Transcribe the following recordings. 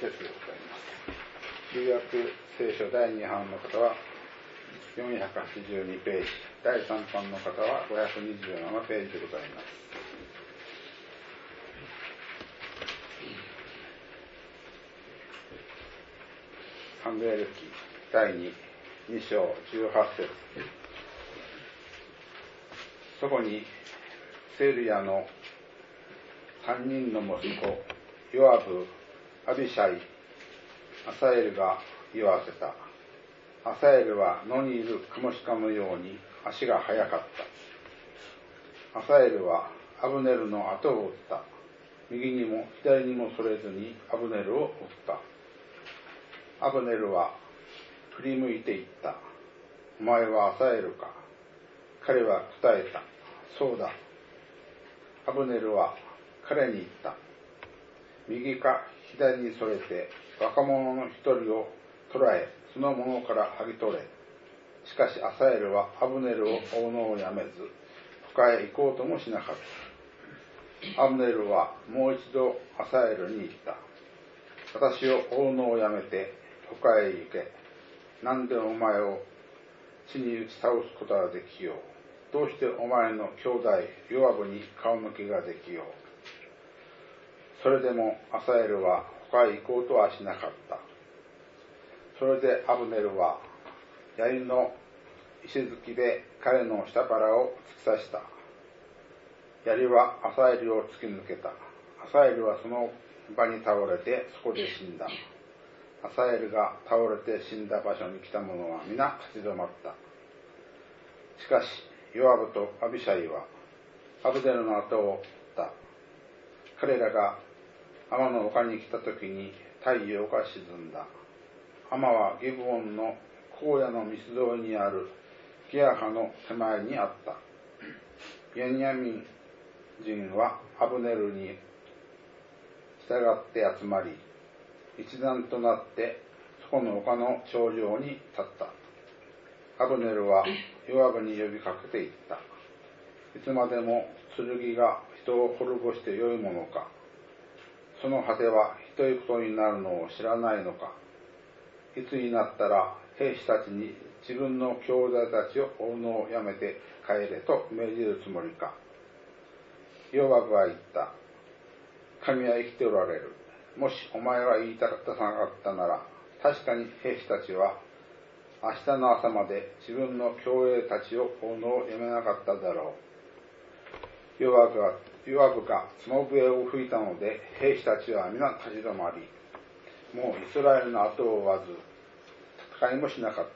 節でございます。旧約聖書第2版の方は482ページ、第3版の方は527ページでございます。サムエル記第2章18節。そこにセルヤの3人の息子ヨアブ、アビシャイ、アサエルが言わせた。アサエルは野にいるカモシカのように足が速かった。アサエルはアブネルの後を追った。右にも左にもそれずにアブネルを追った。アブネルは振り向いていった。お前はアサエルか。彼は答えた。そうだ。アブネルは彼に言った。右か左にそれて若者の一人を捕らえ、その者から剥ぎ取れ。しかしアサエルはアブネルを追うのをやめず、他へ行こうともしなかった。アブネルはもう一度アサエルに言った。私を追うのをやめて他へ行け。なんでお前を地に打ち倒すことができよう。どうしてお前の兄弟ヨアブに顔向けができよう。それでもアサエルは他へ行こうとはしなかった。それでアブネルは槍の石突きで彼の下腹を突き刺した。槍はアサエルを突き抜けた。アサエルはその場に倒れてそこで死んだ。アサエルが倒れて死んだ場所に来た者は皆立ち止まった。しかしヨアブとアビシャイはアブネルの後を追った。彼らがアマの丘に来た時に太陽が沈んだ。アマはギブオンの荒野の道沿いにあるギアハの手前にあった。ベニヤミン人はアブネルに従って集まり、一団となってそこの丘の頂上に立った。アブネルはヨアブに呼びかけていった。いつまでも剣が人を滅ぼしてよいものか。その果てはひどいことになるのを知らないのか。いつになったら兵士たちに自分の兄弟たちを追うのをやめて帰れと命じるつもりか。ヨアブは言った。神は生きておられる。もしお前が言いたかったなら、確かに兵士たちは明日の朝まで自分の兄弟たちを追うのをやめなかっただろう。ヨアブが角笛を吹いたので、兵士たちは皆立ち止まり、もうイスラエルの後を追わず、戦いもしなかった。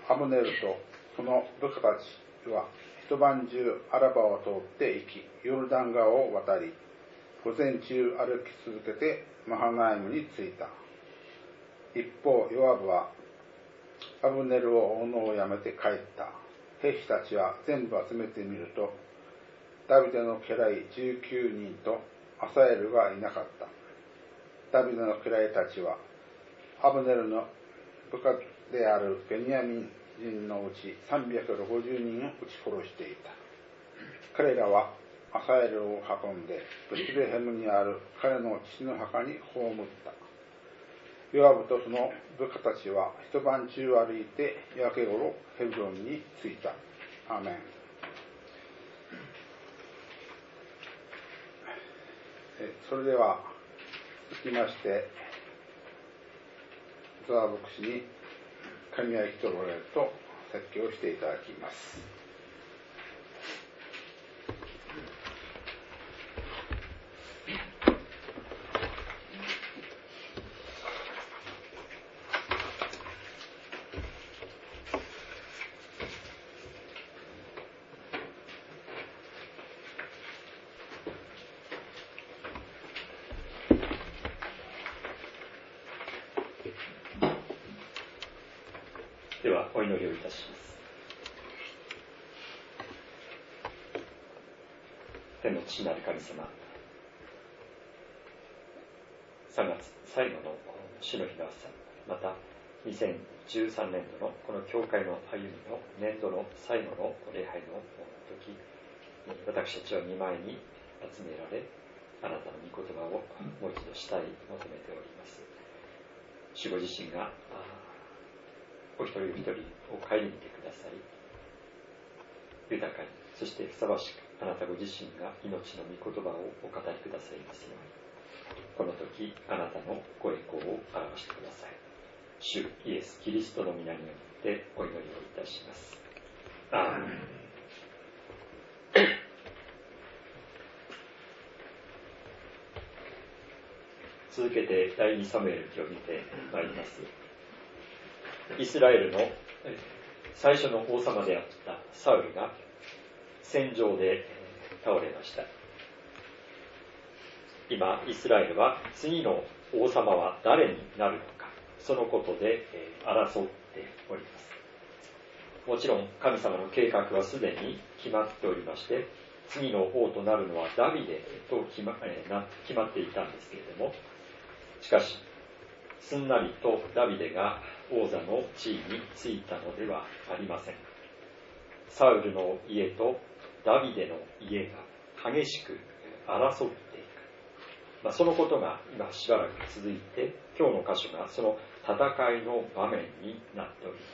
アブネルとその部下たちは一晩中アラバを通って行き、ヨルダン川を渡り、午前中歩き続けてマハナイムに着いた。一方、ヨアブはアブネルを追うのをやめて帰った。兵士たちは全部集めてみると、ダビデの家来19人とアサエルがいなかった。ダビデの家来たちはアブネルの部下であるベニヤミン人のうち360人を撃ち殺していた。彼らはアサエルを運んでベツレヘムにある彼の父の墓に葬った。ヨアブとその部下たちは一晩中歩いて夜明け頃ヘブロンに着いた。アーメン。それでは続きましてゾア牧師に神は生きておられると説教していただきます。 ではお祈りをいたします。天の父なる神様、3月最後の主の日の朝、また2013年度のこの教会の歩みの年度の最後の礼拝の時、私たちは御前に集められ、 あなたの御言葉をもう一度したい求めております。主ご自身がお一人お一人を顧みてください、豊かに、そしてふさわしくあなたご自身が命の御言葉をお語りくださいますように、この時あなたのご栄光を表してください。主イエス・キリストの皆によってお祈りをいたします。アーメン。続けて第2サムエル記を見てまいります。イスラエルの最初の王様であったサウルが戦場で倒れました。今イスラエルは次の王様は誰になるのか、そのことで争っております。もちろん神様の計画はすでに決まっておりまして、次の王となるのはダビデと決まっていたんですけれども、しかしすんなりとダビデが王座の地位についたのではありません。サウルの家とダビデの家が激しく争っていく、そのことが今しばらく続いて、今日の箇所がその戦いの場面になっております。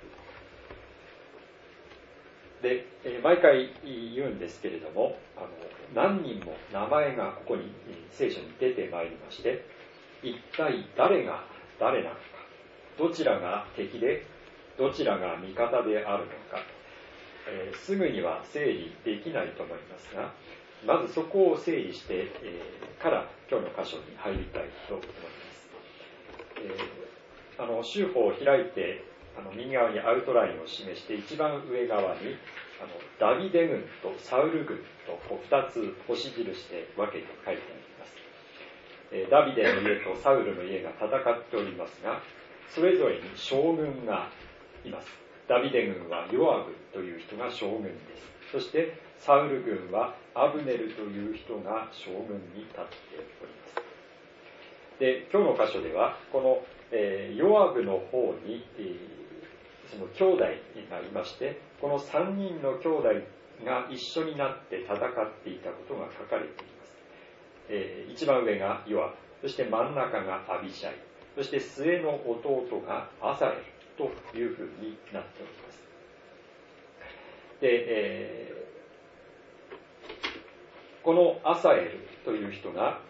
で、毎回言うんですけれども、何人も名前がここに聖書に出てまいりまして、一体誰が誰なのか、どちらが敵でどちらが味方であるのか、すぐには整理できないと思いますが、まずそこを整理して、から今日の箇所に入りたいと思います。州法を開いて右側にアウトラインを示して、一番上側にダビデ軍とサウル軍と2つ星印で分けて書いてあります。ダビデの家とサウルの家が戦っておりますが、それぞれに将軍がいます。ダビデ軍はヨアブという人が将軍です。そしてサウル軍はアブネルという人が将軍に立っております。で、今日の箇所ではこの、ヨアブの方に、その兄弟がいまして、この3人の兄弟が一緒になって戦っていたことが書かれています。一番上がヨアブ、そして真ん中がアビシャイ、そして末の弟がアサエルというふうになっております。で、このアサエルという人が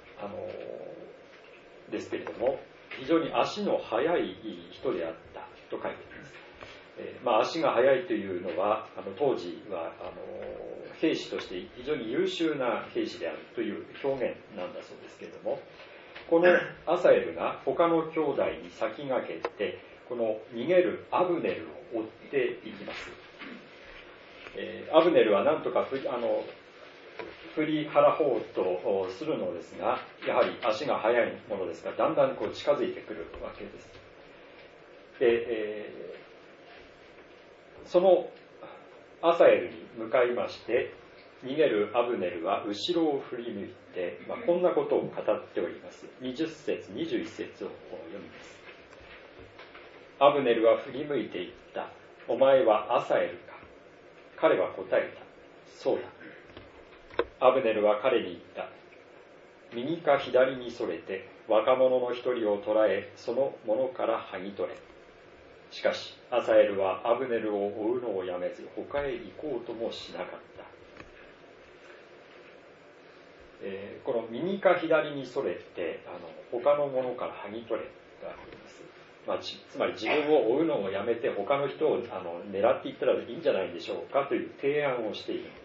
ですけれども、非常に足の速い人であったと書いています。足が速いというのは当時は兵士として非常に優秀な兵士であるという表現なんだそうですけれども、このアサエルが他の兄弟に先駆けてこの逃げるアブネルを追っていきます。アブネルは何とか振り払おうとするのですが、やはり足が速いものですから、だんだん近づいてくるわけです。で、そのアサエルに向かいまして、逃げるアブネルは後ろを振り向いて、こんなことを語っております。20節21節を読みます。アブネルは振り向いていった。お前はアサエルか。彼は答えた。そうだ。アブネルは彼に言った。右か左にそれて若者の一人を捕らえ、その者から剥ぎ取れ。しかしアサエルはアブネルを追うのをやめず、他へ行こうともしなかった。この右か左にそれて他の者から剥ぎ取れがあります。つまり自分を追うのをやめて他の人を狙っていったらいいんじゃないでしょうかという提案をしているのです。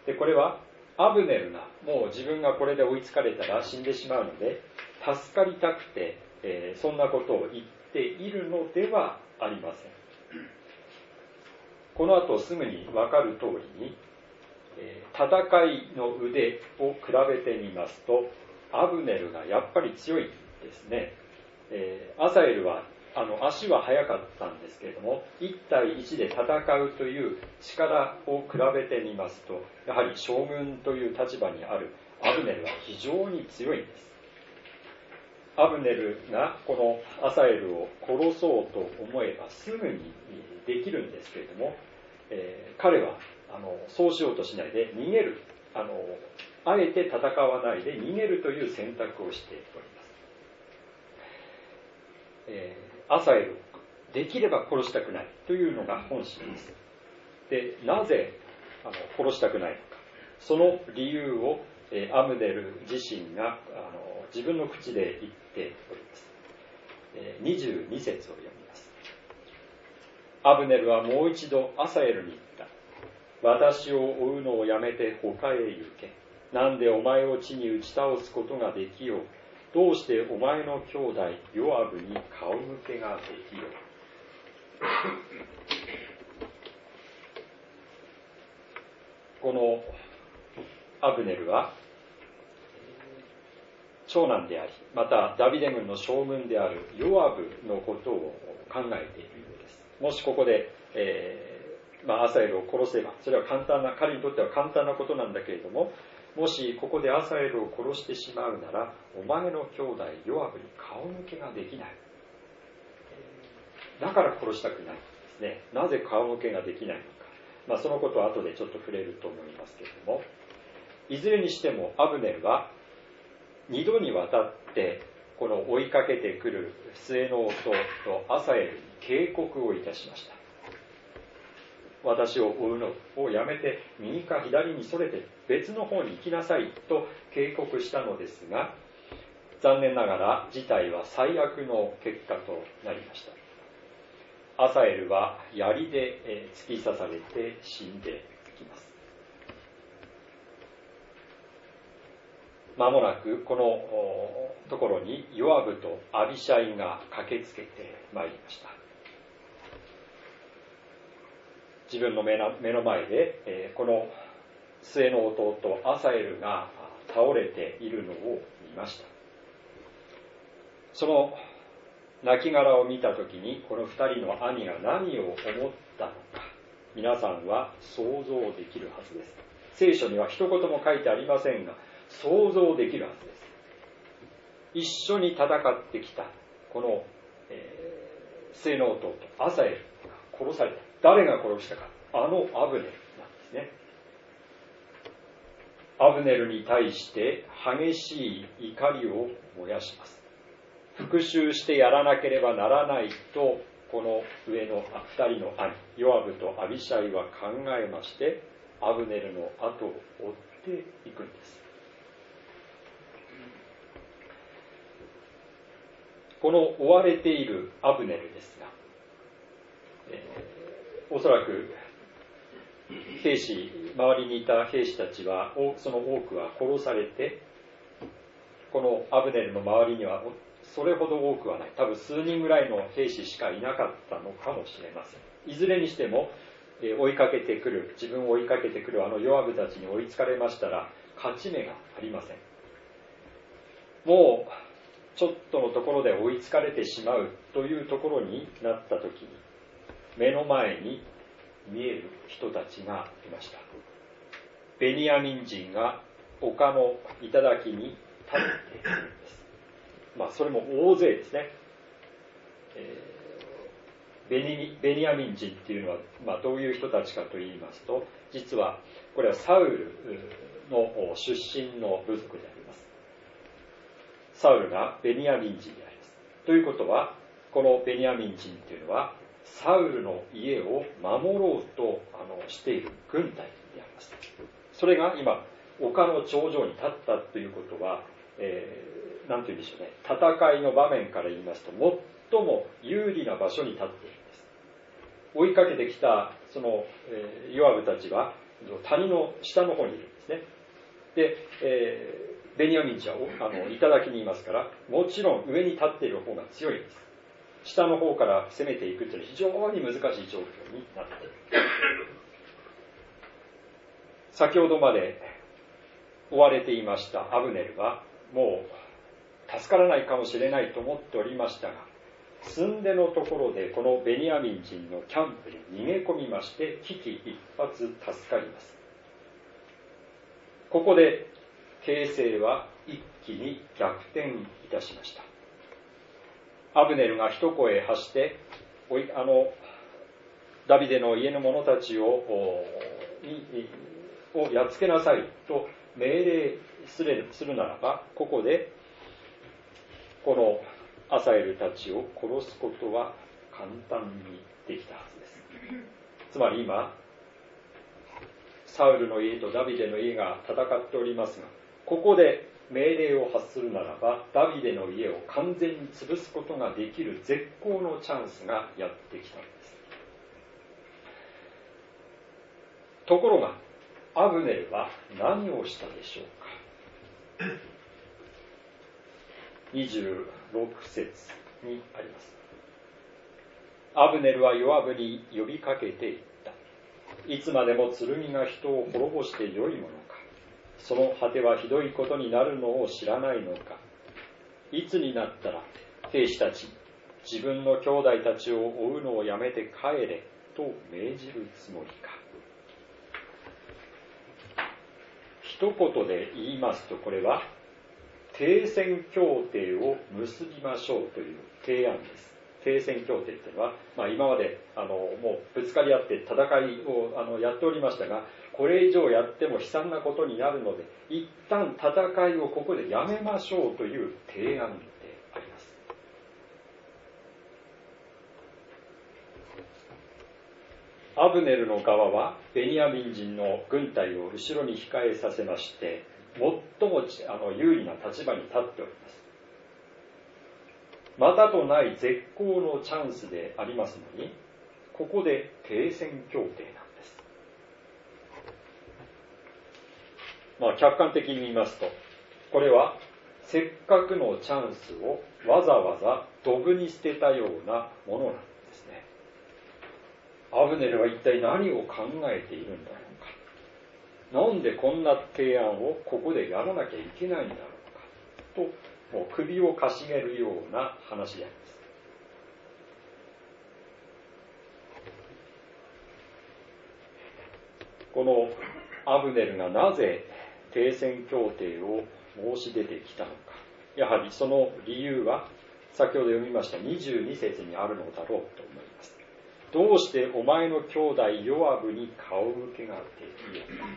で、これはアブネルがもう自分がこれで追いつかれたら死んでしまうので、助かりたくて、そんなことを言っているのではありません。この後すぐに分かる通りに、戦いの腕を比べてみますと、アブネルがやっぱり強いですね。アサエルは足は速かったんですけれども、1対1で戦うという力を比べてみますと、やはり将軍という立場にあるアブネルは非常に強いんです。アブネルがこのアサエルを殺そうと思えばすぐにできるんですけれども、彼はそうしようとしないで逃げるあえて戦わないで逃げるという選択をしております。アサエルをできれば殺したくないというのが本心です。で、なぜ殺したくないのか、その理由をアブネル自身が自分の口で言っております。22節を読みます。アブネルはもう一度アサエルに言った。私を追うのをやめて他へ行け。なんでお前を地に打ち倒すことができよう。どうしてお前の兄弟ヨアブに顔向けができよう。このアブネルは長男であり、またダビデ軍の将軍であるヨアブのことを考えているようです。もしここで、アサエルを殺せば、それは彼にとっては簡単なことなんだけれども、もしここでアサエルを殺してしまうなら、お前の兄弟ヨアブに顔向けができない。だから殺したくないんですね。なぜ顔向けができないのか。そのことは後でちょっと触れると思いますけれども、いずれにしてもアブネルは2度にわたってこの追いかけてくる末の弟アサエルに警告をいたしました。私を追うのをやめて右か左にそれて別の方に行きなさいと警告したのですが、残念ながら事態は最悪の結果となりました。アサエルは槍で突き刺されて死んでいきます。間もなくこのところにヨアブとアビシャイが駆けつけてまいりました。自分の目の前でこの末の弟アサエルが倒れているのを見ました。その亡骸を見たときにこの二人の兄が何を思ったのか、皆さんは想像できるはずです。聖書には一言も書いてありませんが、想像できるはずです。一緒に戦ってきたこの、末の弟アサエルが殺された。誰が殺したか、アブネルなんですね。アブネルに対して激しい怒りを燃やします。復讐してやらなければならないと、この上の二人の兄ヨアブとアビシャイは考えまして、アブネルの後を追っていくんです。この追われているアブネルですが、おそらく周りにいた兵士たちはその多くは殺されて、このアブネルの周りにはそれほど多くはない、多分数人ぐらいの兵士しかいなかったのかもしれません。いずれにしても自分を追いかけてくるヨアブたちに追いつかれましたら勝ち目がありません。もうちょっとのところで追いつかれてしまうというところになった時に、目の前に見える人たちがいました。ベニヤミン人が丘の頂に立っているんです。それも大勢ですね。ベニヤミン人っていうのは、どういう人たちかと言いますと、実はこれはサウルの出身の部族であります。サウルがベニヤミン人であります。ということは、このベニヤミン人っていうのはサウルの家を守ろうとしている軍隊であります。それが今丘の頂上に立ったということは、なんて言うんでしょうね、戦いの場面から言いますと最も有利な場所に立っているんです。追いかけてきたその、ヨアブたちは谷の下の方にいるんですね。で、ベニヤミン人は頂にいますから、もちろん上に立っている方が強いんです。下の方から攻めていくというのは非常に難しい状況になっている。先ほどまで追われていましたアブネルはもう助からないかもしれないと思っておりましたが、寸出のところでこのベニヤミン人のキャンプに逃げ込みまして危機一髪助かります。ここで形勢は一気に逆転いたしました。アブネルが一声発してダビデの家の者たちをやっつけなさいと命令するならば、ここでこのアサエルたちを殺すことは簡単にできたはずです。つまり今、サウルの家とダビデの家が戦っておりますが、ここで命令を発するならば、ダビデの家を完全に潰すことができる絶好のチャンスがやってきたのです。ところが、アブネルは何をしたでしょうか。26節にあります。アブネルはヨアブに呼びかけていった。いつまでも剣が人を滅ぼしてよいものか。その果てはひどいことになるのを知らないのか。いつになったら兵士たち、自分の兄弟たちを追うのをやめて帰れと命じるつもりか。一言で言いますと、これは停戦協定を結びましょうという提案です。停戦協定というのは、今までもうぶつかり合って戦いをやっておりましたが、これ以上やっても悲惨なことになるので、一旦戦いをここでやめましょうという提案であります。アブネルの側はベニヤミン人の軍隊を後ろに控えさせまして、最も有利な立場に立っております。またとない絶好のチャンスでありますのに、ここで停戦協定なんです。客観的に見ますと、これはせっかくのチャンスをわざわざドブに捨てたようなものなんですね。アブネルは一体何を考えているんだろうか。なんでこんな提案をここでやらなきゃいけないんだろうかと、もう首をかしげるような話であります。このアブネルがなぜ停戦協定を申し出てきたのか。やはりその理由は先ほど読みました22節にあるのだろうと思います。どうしてお前の兄弟ヨアブに顔向けができるのか。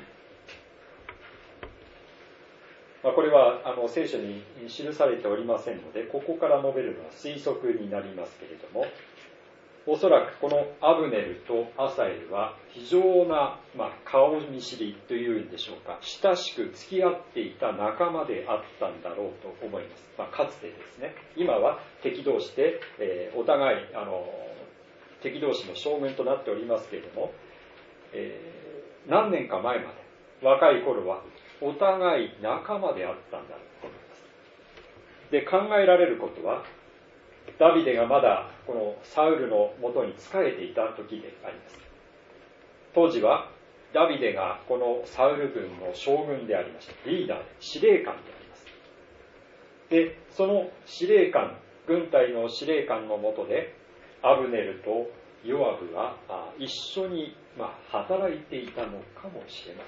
これは聖書に記されておりませんので、ここから述べるのは推測になりますけれども、おそらくこのアブネルとアサエルは非常な、顔見知りというんでしょうか、親しく付き合っていた仲間であったんだろうと思います。かつてですね、今は敵同士で、お互い敵同士の将軍となっておりますけれども、何年か前まで若い頃はお互い仲間であったんだと思います。で、考えられることは、ダビデがまだこのサウルのもとに仕えていた時であります。当時はダビデがこのサウル軍の将軍でありました。リーダーで、司令官であります。で、その司令官、軍隊の司令官のもとで、アブネルとヨアブは一緒に働いていたのかもしれま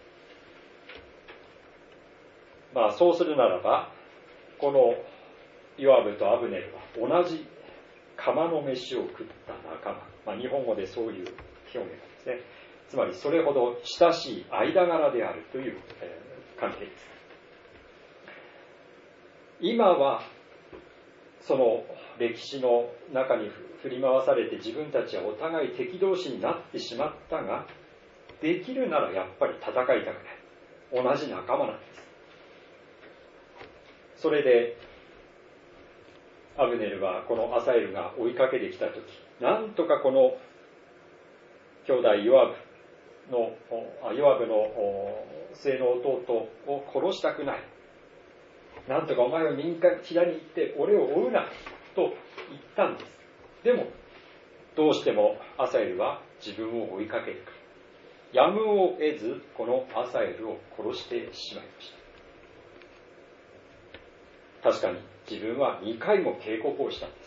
せん。そうするならば、このヨアブとアブネルは同じ釜の飯を食った仲間。日本語でそういう表現ですね。つまりそれほど親しい間柄であるという、関係です。今はその歴史の中に振り回されて自分たちはお互い敵同士になってしまったが、できるならやっぱり戦いたくない。同じ仲間なんです。それでアブネルはこのアサエルが追いかけてきたとき、なんとかこの兄弟ヨアブの末の弟を殺したくない。なんとかお前は右か左に行って俺を追うなと言ったんです。でもどうしてもアサエルは自分を追いかけるから、やむを得ずこのアサエルを殺してしまいました。確かに自分は2回も警告をしたんです。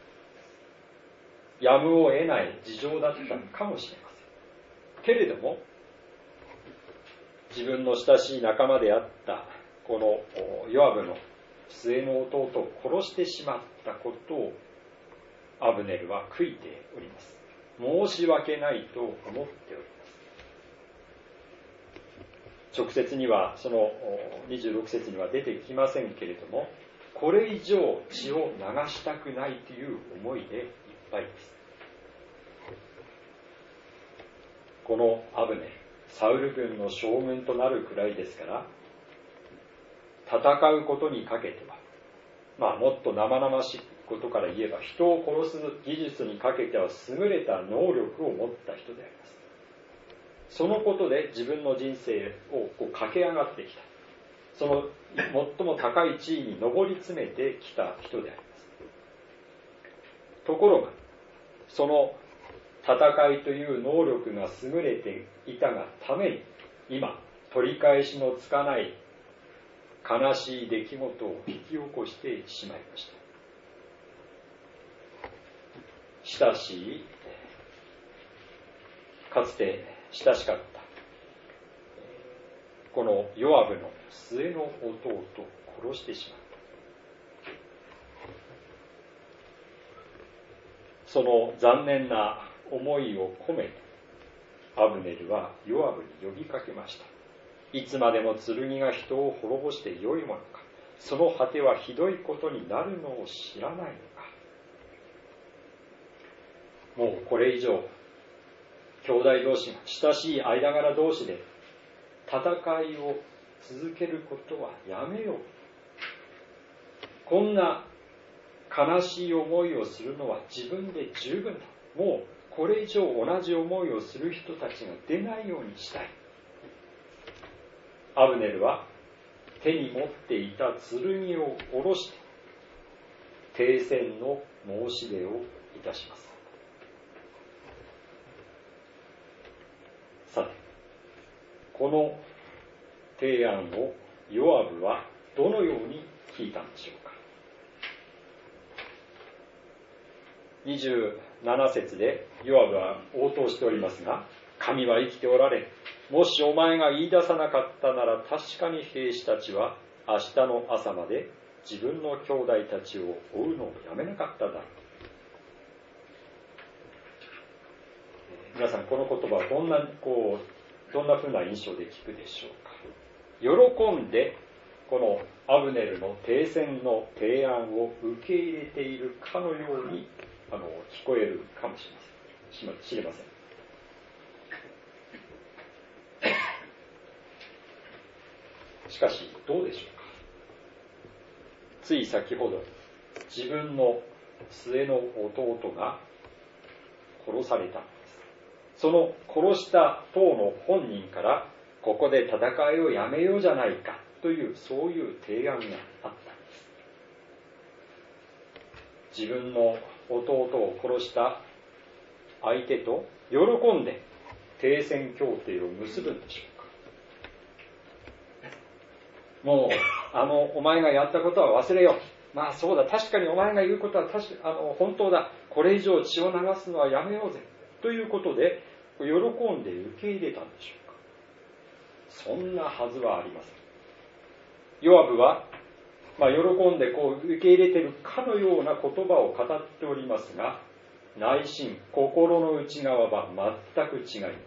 やむを得ない事情だったのかもしれません。けれども自分の親しい仲間であったこのヨアブの末の弟を殺してしまったことをアブネルは悔いております。申し訳ないと思っております。 直接にはその26節には出てきませんけれども、これ以上血を流したくないという思いでいっぱいです。このアブネル、サウル軍の将軍となるくらいですから、戦うことにかけては、もっと生々しいことから言えば、人を殺す技術にかけては優れた能力を持った人であります。そのことで自分の人生を駆け上がってきた。その最も高い地位に上り詰めてきた人であります。ところが、その戦いという能力が優れていたがために、今、取り返しのつかない悲しい出来事を引き起こしてしまいました。親しい、かつて親しかったこのヨアブの末の弟を殺してしまった。その残念な思いを込めて、アブネルはヨアブに呼びかけました。いつまでも剣が人を滅ぼしてよいものか。その果てはひどいことになるのを知らないのか。もうこれ以上、兄弟同士が親しい間柄同士で戦いを続けることはやめよう。こんな悲しい思いをするのは自分で十分だ。もうこれ以上同じ思いをする人たちが出ないようにしたい。アブネルは手に持っていた剣を下ろして停戦の申し出をいたします。さて、この提案をヨアブはどのように聞いたんでしょうか。27節でヨアブは応答しておりますが、神は生きておられ、もしお前が言い出さなかったなら、確かに兵士たちは明日の朝まで自分の兄弟たちを追うのをやめなかっただろう。皆さん、この言葉はどんな風な印象で聞くでしょうか。喜んでこのアブネルの停戦の提案を受け入れているかのように聞こえるかもしれません。しかしどうでしょうか。つい先ほど自分の末の弟が殺されたんです。その殺した当の本人から、ここで戦いをやめようじゃないかという、そういう提案があったんです。自分の弟を殺した相手と喜んで停戦協定を結ぶんでしょうか。もうお前がやったことは忘れよう。そうだ、確かにお前が言うことは本当だ。これ以上血を流すのはやめようぜということで喜んで受け入れたんでしょうか。そんなはずはありません。ヨアブは、喜んで受け入れているかのような言葉を語っておりますが、内心、心の内側は全く違います。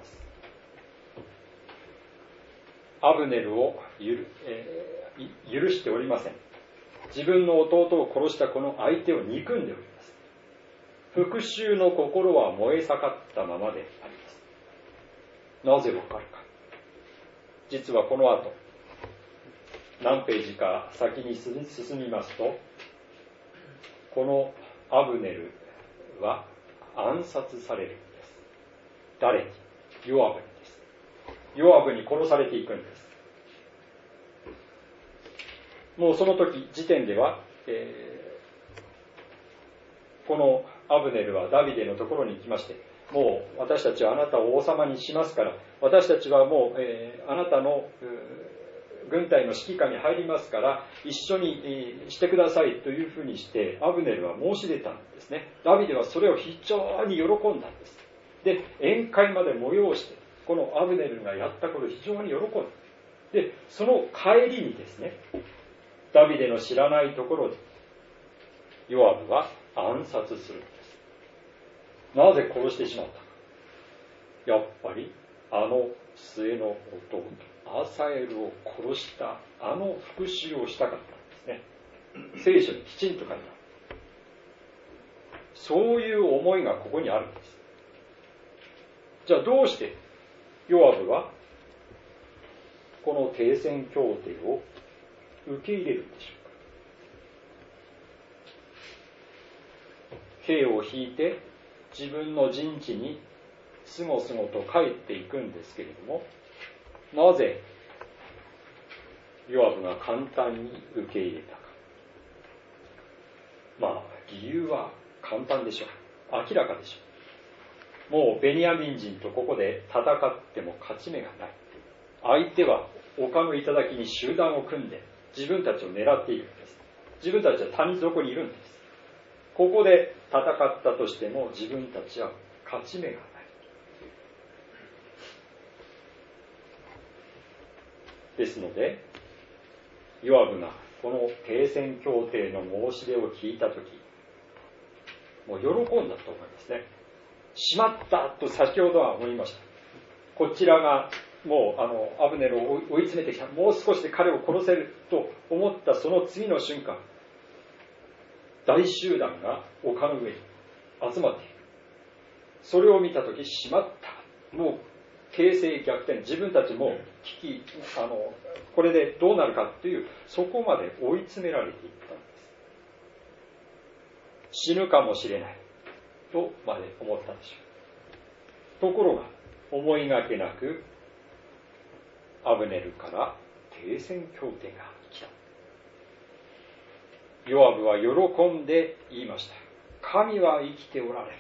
アブネルを許しておりません。自分の弟を殺したこの相手を憎んでおります。復讐の心は燃え盛ったままであります。なぜわかるか。実はこの後、何ページか先に進みますと、このアブネルは暗殺されるんです。誰に？ヨアブにです。ヨアブに殺されていくんです。もうその時点では、このアブネルはダビデのところに行きまして、もう私たちはあなたを王様にしますから、私たちはもう、あなたの軍隊の指揮下に入りますから一緒にしてくださいというふうにしてアブネルは申し出たんですね。ダビデはそれを非常に喜んだんです。で、宴会まで催してこのアブネルがやったことを非常に喜んだ。で、その帰りにですね、ダビデの知らないところでヨアブは暗殺するんです。なぜ殺してしまったか。やっぱり末の弟アサエルを殺したあの復讐をしたかったんですね。聖書にきちんと書いてある。そういう思いがここにあるんです。じゃあどうしてヨアブはこの停戦協定を受け入れるんでしょうか。兵を引いて自分の陣地にすごすごと帰っていくんですけれども、なぜヨアブが簡単に受け入れたか。理由は簡単でしょう。明らかでしょう。もうベニヤミン人とここで戦っても勝ち目がない。相手は丘の頂に集団を組んで自分たちを狙っているんです。自分たちは谷底にいるんです。ここで戦ったとしても自分たちは勝ち目がない。ですので、ヨアブがこの停戦協定の申し出を聞いたとき、もう喜んだと思いますね。しまったと先ほどは思いました。こちらがもうアブネルを追い詰めてきた。もう少しで彼を殺せると思ったその次の瞬間、大集団が丘の上に集まっている。それを見たとき、しまった。もう形勢逆転。自分たちもこれでどうなるかという、そこまで追い詰められていったんです。死ぬかもしれないとまで思ったでしょう。ところが思いがけなくアブネルから停戦協定が来た。ヨアブは喜んで言いました。神は生きておられる。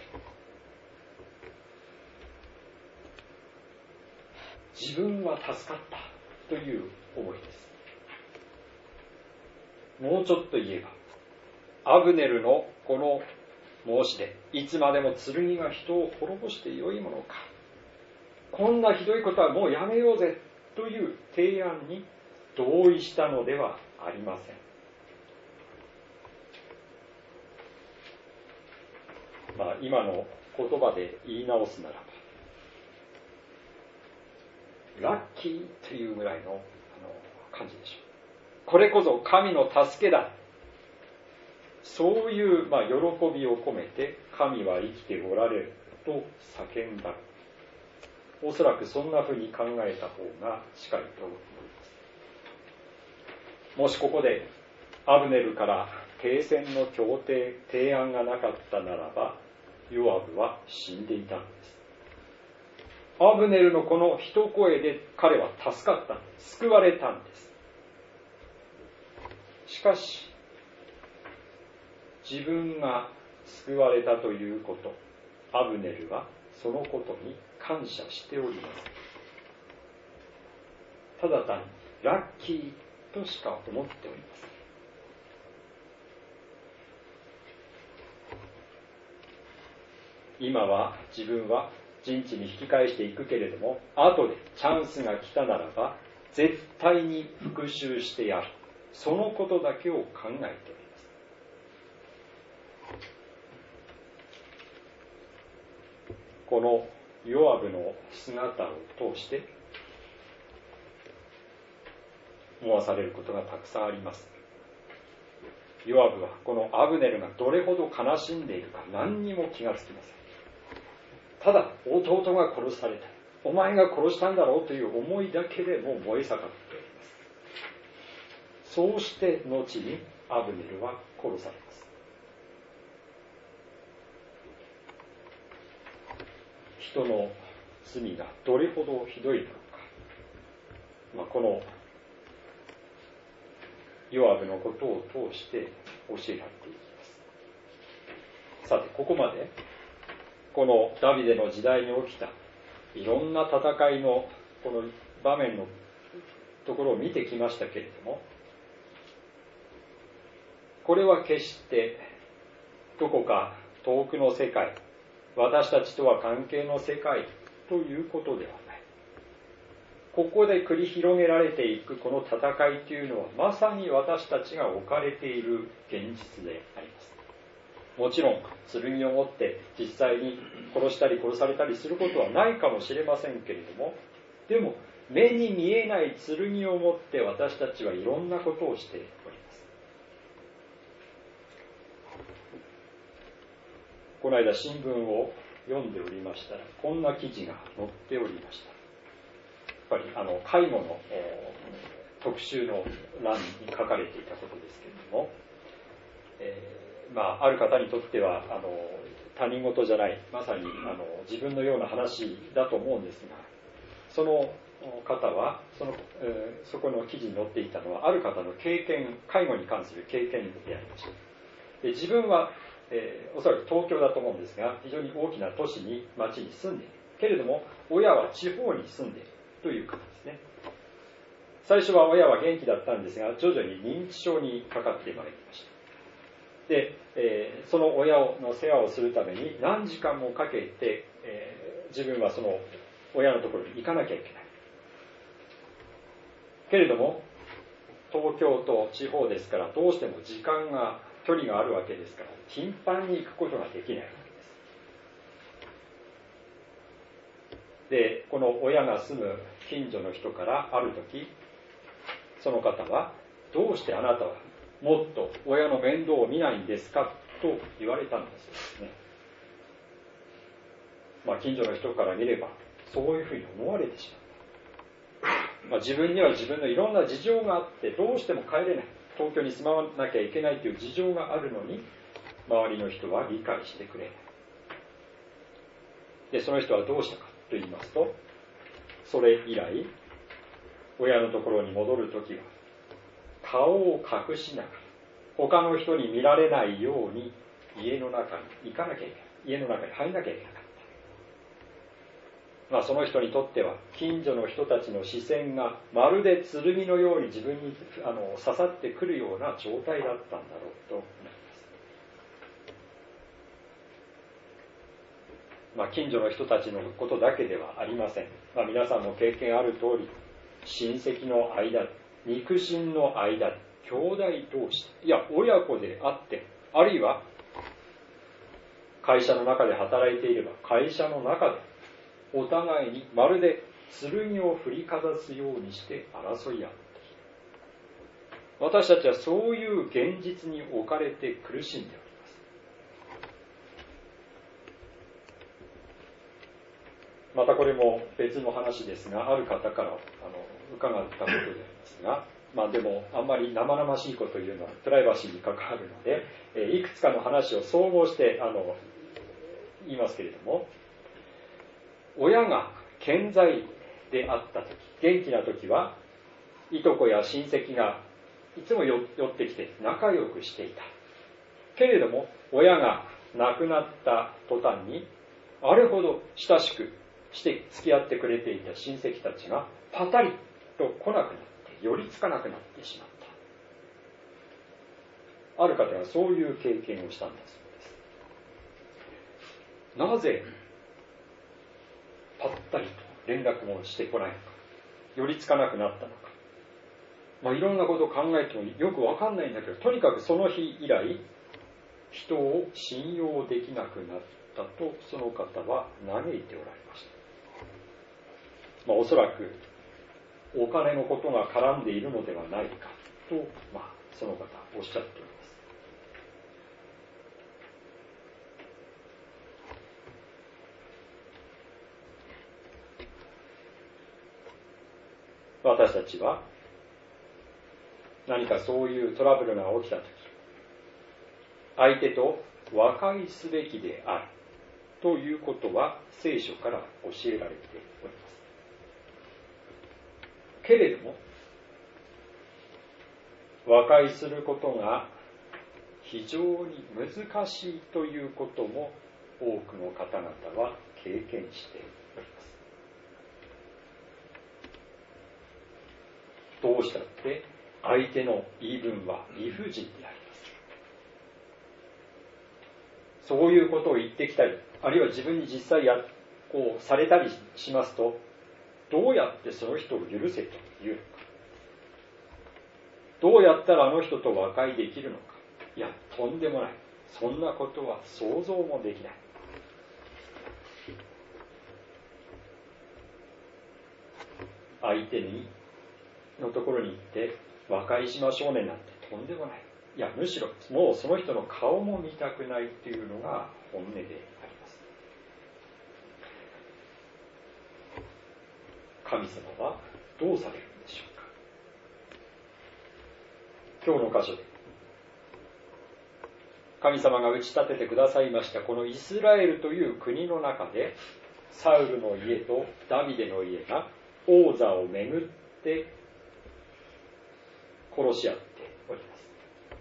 自分は助かったという思いです。もうちょっと言えば、アブネルのこの申し出、いつまでも剣が人を滅ぼしてよいものか、こんなひどいことはもうやめようぜという提案に同意したのではありません。今の言葉で言い直すならば、ラッキーというぐらいの感じでしょう。これこそ神の助けだ。そういう喜びを込めて、神は生きておられると叫んだ。おそらくそんなふうに考えた方が近いと思います。もしここでアブネルから停戦の協定提案がなかったならば、ヨアブは死んでいたんです。アブネルのこの一声で彼は助かったんです。救われたんです。しかし、自分が救われたということ、アブネルはそのことに感謝しております。ただ単にラッキーとしか思っております。今は自分は陣地に引き返していくけれども、後でチャンスが来たならば絶対に復讐してやる。そのことだけを考えております。このヨアブの姿を通して思わされることがたくさんあります。ヨアブはこのアブネルがどれほど悲しんでいるか何にも気がつきません。ただ弟が殺された、お前が殺したんだろうという思いだけでもう燃え盛っております。そうして後にアブネルは殺されます。人の罪がどれほどひどいのか、このヨアブのことを通して教えられていきます。さて、ここまでこのダビデの時代に起きたいろんな戦いのこの場面のところを見てきましたけれども、これは決してどこか遠くの世界、私たちとは関係の世界ということではない。ここで繰り広げられていくこの戦いというのは、まさに私たちが置かれている現実であります。もちろん剣を持って実際に殺したり殺されたりすることはないかもしれませんけれども、でも目に見えない剣を持って私たちはいろんなことをしております。この間新聞を読んでおりましたら、こんな記事が載っておりました。やっぱり介護の特集の欄に書かれていたことですけれども、ある方にとっては他人事じゃない、まさに自分のような話だと思うんですが、その方はそこの記事に載っていたのは、ある方の経験、介護に関する経験でありました。で自分は、おそらく東京だと思うんですが、非常に大きな都市に、町に住んでいるけれども、親は地方に住んでいるという方ですね。最初は親は元気だったんですが、徐々に認知症にかかってまいりました。で、その親の世話をするために何時間もかけて、自分はその親のところに行かなきゃいけない。けれども、東京と地方ですから、どうしても距離があるわけですから、頻繁に行くことができないわけです。で、この親が住む近所の人からある時、その方は、どうしてあなたはもっと親の面倒を見ないんですかと言われたんですね。近所の人から見ればそういうふうに思われてしまった。自分には自分のいろんな事情があってどうしても帰れない、東京に住まなきゃいけないという事情があるのに、周りの人は理解してくれない。でその人はどうしたかと言いますと、それ以来親のところに戻るときは顔を隠しながら、他の人に見られないように家の中に行かなきゃいけない、家の中に入らなきゃいけなかった。その人にとっては近所の人たちの視線がまるで剣のように自分に刺さってくるような状態だったんだろうと思います。近所の人たちのことだけではありません。皆さんも経験ある通り、親戚の間、肉親の間、兄弟同士、いや親子であって、あるいは会社の中で働いていれば会社の中でお互いにまるで剣を振りかざすようにして争い合っている。私たちはそういう現実に置かれて苦しんでおります。またこれも別の話ですが、ある方から伺ったことでありますが、でもあんまり生々しいことを言うのはプライバシーに関わるので、いくつかの話を総合して言いますけれども、親が健在であった時、元気な時はいとこや親戚がいつも寄ってきて仲良くしていた。けれども親が亡くなった途端に、あれほど親しくして付き合ってくれていた親戚たちがパタリと来なくなって、寄りつかなくなってしまった。ある方がそういう経験をしたんだそうです。なぜぱったりと連絡もしてこないのか、寄りつかなくなったのか、いろんなことを考えてもよくわかんないんだけど、とにかくその日以来人を信用できなくなったとその方は嘆いておられました。おそらくお金のことが絡んでいるのではないかと、その方おっしゃっております。私たちは何かそういうトラブルが起きたとき、相手と和解すべきであるということは聖書から教えられております。けれども和解することが非常に難しいということも多くの方々は経験しております。どうしたって相手の言い分は理不尽であります。そういうことを言ってきたり、あるいは自分に実際されたりしますと、どうやってその人を許せというのか、どうやったらあの人と和解できるのか、いやとんでもない、そんなことは想像もできない。 相手のところに行って和解しましょうねなんてとんでもない。いや、むしろもうその人の顔も見たくないというのが本音であります。神様はどうされるんでしょうか。今日の箇所で神様が打ち立ててくださいましたこのイスラエルという国の中で、サウルの家とダビデの家が王座をめぐって殺し合っております。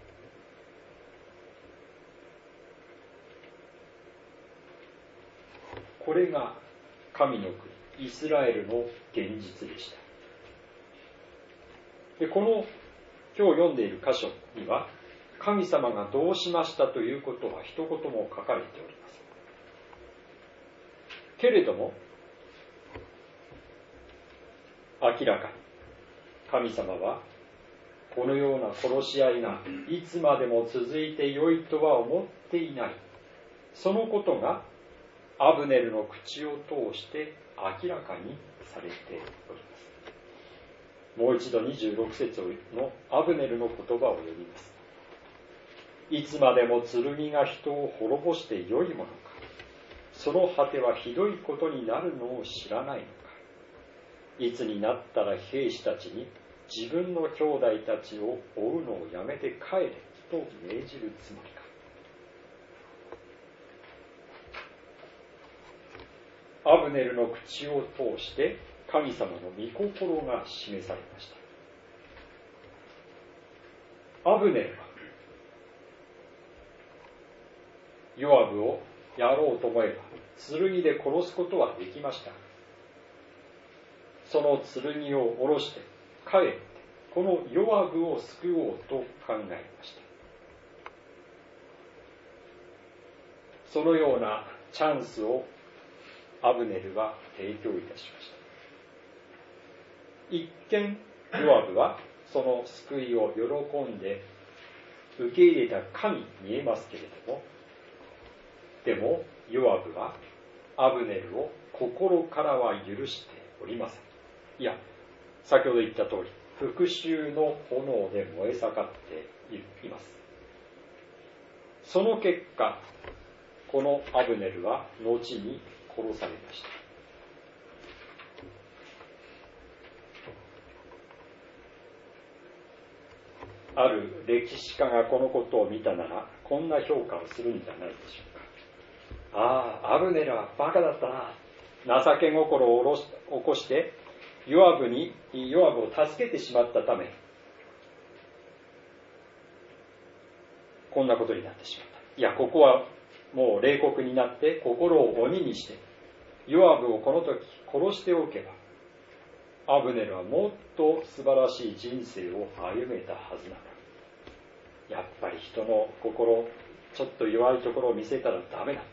これが神の国イスラエルの現実でした。で、この今日読んでいる箇所には神様がどうしましたということは一言も書かれております。けれども明らかに神様はこのような殺し合いがいつまでも続いてよいとは思っていない。そのことがアブネルの口を通して明らかにされております。もう一度26節のアブネルの言葉を読みます。いつまでも剣が人を滅ぼしてよいものか。その果てはひどいことになるのを知らないのか。いつになったら兵士たちに自分の兄弟たちを追うのをやめて帰れと命じるつもりか。アブネルの口を通して神様の御心が示されました。アブネルはヨアブをやろうと思えば剣で殺すことはできました。その剣を下ろして帰ってこのヨアブを救おうと考えました。そのようなチャンスをアブネルは提供いたしました。一見ヨアブはその救いを喜んで受け入れたかに見えますけれども、でもヨアブはアブネルを心からは許しておりません。いや、先ほど言った通り復讐の炎で燃え盛っています。その結果このアブネルは後に殺されました。ある歴史家がこのことを見たならこんな評価をするんじゃないでしょうか。ああ、アブネルはバカだったな。情け心を起こしてヨアブを助けてしまったためこんなことになってしまった。いや、ここはもう冷酷になって心を鬼にしてヨアブをこの時殺しておけばアブネルはもっと素晴らしい人生を歩めたはずなの。やっぱり人の心ちょっと弱いところを見せたらダメだ。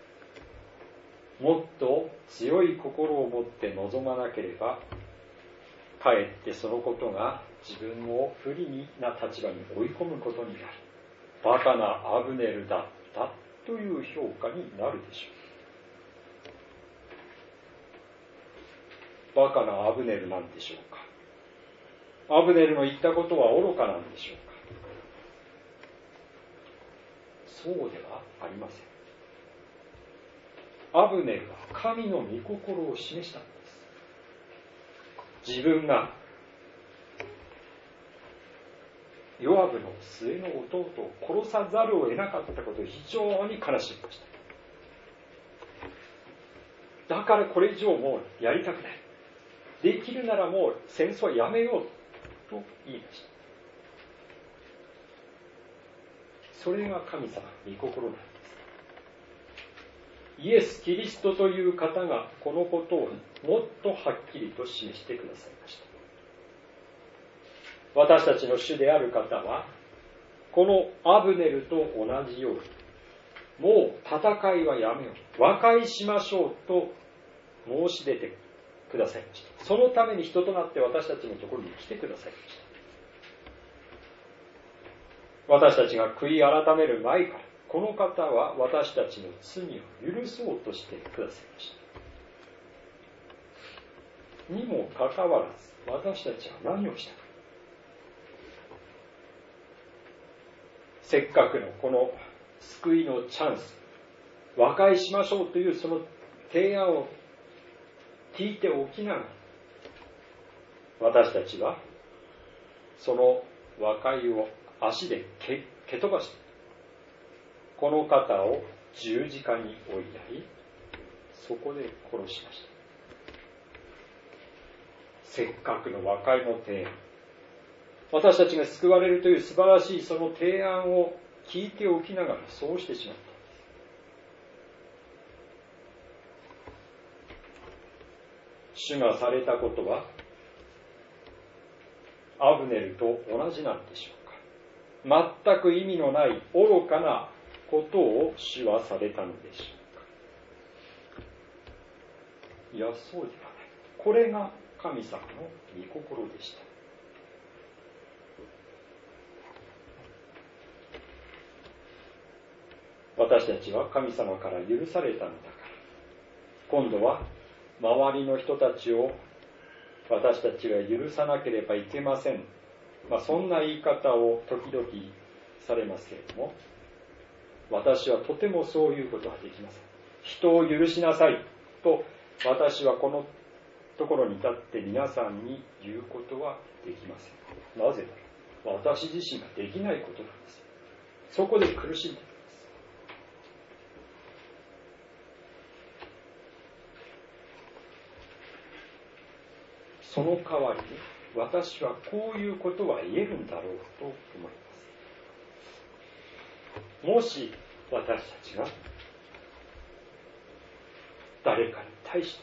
もっと強い心を持って臨まなければかえってそのことが自分を不利な立場に追い込むことになる。バカなアブネルだったという評価になるでしょう。バカなアブネルなんでしょうか。アブネルの言ったことは愚かなんでしょうか。そうではありません。アブネルは神の御心を示したのです。自分がヨアブの末の弟を殺さざるを得なかったことを非常に悲しみました。だからこれ以上もうやりたくない。できるならもう戦争はやめようと言いました。それが神様の御心なんです。イエス・キリストという方がこのことをもっとはっきりと示してくださいました。私たちの主である方はこのアブネルと同じようにもう戦いはやめよう、和解しましょうと申し出てくださいました。そのために人となって私たちのところに来てくださいました。私たちが悔い改める前からこの方は私たちの罪を許そうとしてくださいました。 にもかかわらず、私たちは何をしたか。せっかくのこの救いのチャンス、和解しましょうというその提案を聞いておきながら、私たちはその和解を足で蹴飛ばして、この方を十字架に追いやり、そこで殺しました。せっかくの和解の提案、私たちが救われるという素晴らしいその提案を聞いておきながらそうしてしまった。主がされたことはアブネルと同じなんでしょうか。全く意味のない愚かなことを主はされたのでしょうか。いや、そうではない。これが神様の御心でした。私たちは神様から許されたのだから、今度は周りの人たちを私たちが許さなければいけません。そんな言い方を時々されますけれども、私はとてもそういうことはできません。人を許しなさいと私はこのところに立って皆さんに言うことはできません。なぜなら私自身ができないことなんです。そこで苦しんでいます。その代わりに私はこういうことは言えるんだろうと思います。もし私たちが誰かに対して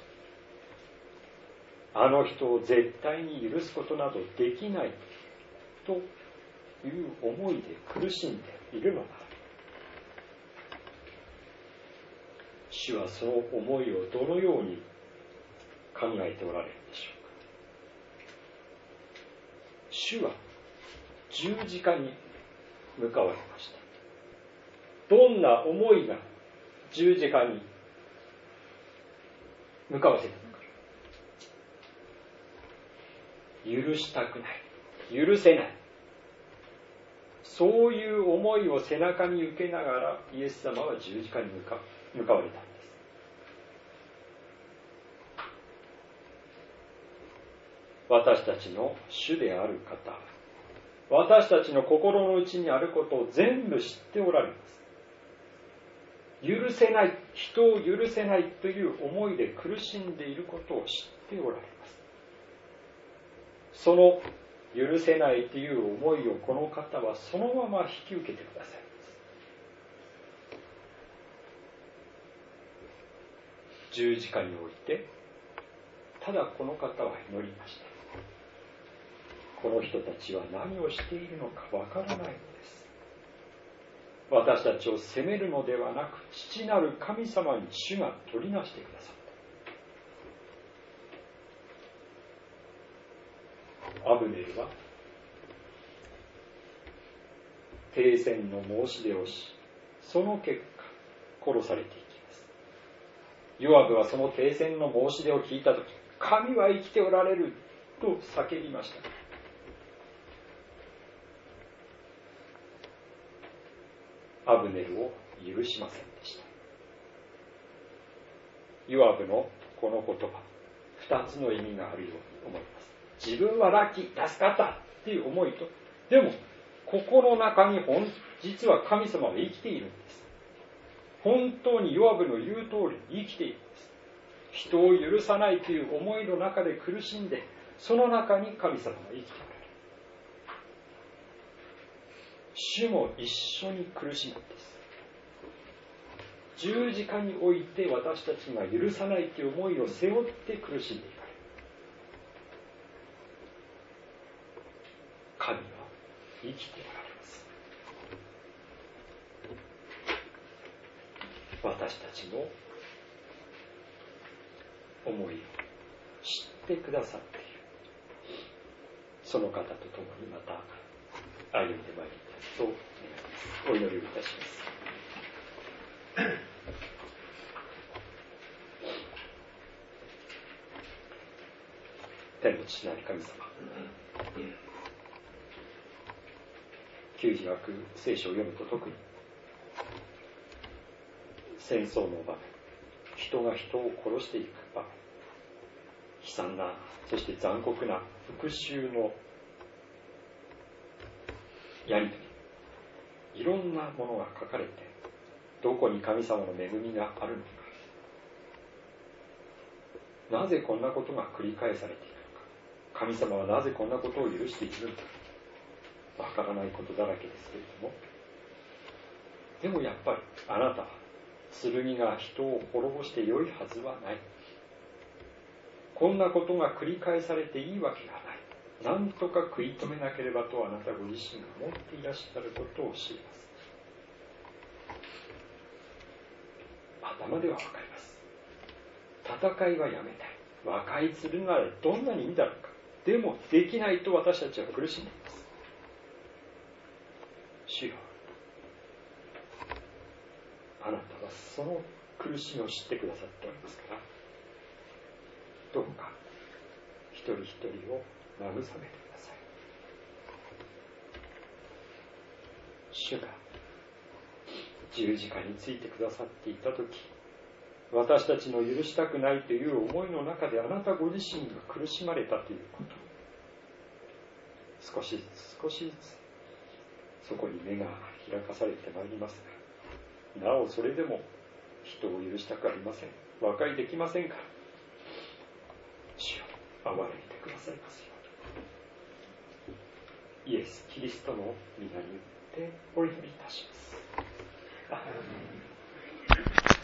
あの人を絶対に許すことなどできないという思いで苦しんでいるのなら、主はその思いをどのように考えておられるでしょうか。主は十字架に向かわれました。どんな思いが十字架に向かわせたのか。許したくない、許せない、そういう思いを背中に受けながらイエス様は十字架に向かわれたんです。私たちの主である方、私たちの心の内にあることを全部知っておられます。許せない、人を許せないという思いで苦しんでいることを知っておられます。その許せないという思いをこの方はそのまま引き受けてくださいます。十字架においてただこの方は祈りました。この人たちは何をしているのかわからないのです。私たちを責めるのではなく、父なる神様に主が取りなしてくださった。アブネルは停戦の申し出をし、その結果殺されていきます。ヨアブはその停戦の申し出を聞いたとき、神は生きておられると叫びました。アブネルを許しませんでした。ヨアブのこの言葉、二つの意味があるように思います。自分はラッキー、助かったっていう思いと、でも心の中に実は神様は生きているんです。本当にヨアブの言う通りに生きているんです。人を許さないという思いの中で苦しんで、その中に神様が生きておられる。主も一緒に苦しむんです。十字架において私たちが許さないという思いを背負って苦しんでいかれる。神は生きておられます。私たちの思いを知ってくださっている。その方と共にまた歩んでまいりたいと願います。お祈りをいたします。 しない神様。旧約聖書を読むと特に戦争の場面、人が人を殺していく場面、悲惨な、そして残酷な復讐のやりとり、いろんなものが書かれて、どこに神様の恵みがあるのか、なぜこんなことが繰り返されているのか、神様はなぜこんなことを許しているのか、わからないことだらけですけれども、でもやっぱりあなたは剣が人を滅ぼして良いはずはない。こんなことが繰り返されていいわけがない。なんとか食い止めなければとあなたご自身が思っていらっしゃることを知ります。頭ではわかります。戦いはやめたい。和解するならどんなにいいだろうか。でもできないと私たちは苦しんでいます。主よ、あなたはその苦しみを知ってくださっておりますから、どうか一人一人を慰めてください。主が十字架についてくださっていたとき、私たちの許したくないという思いの中であなたご自身が苦しまれたということ、少しずつ少しずつそこに目が開かされてまいりますが、なおそれでも人を許したくありません。和解できませんから、主よ、憐れみてくださいますように。イエス・キリストの皆によってお祈りいたします。アーメン。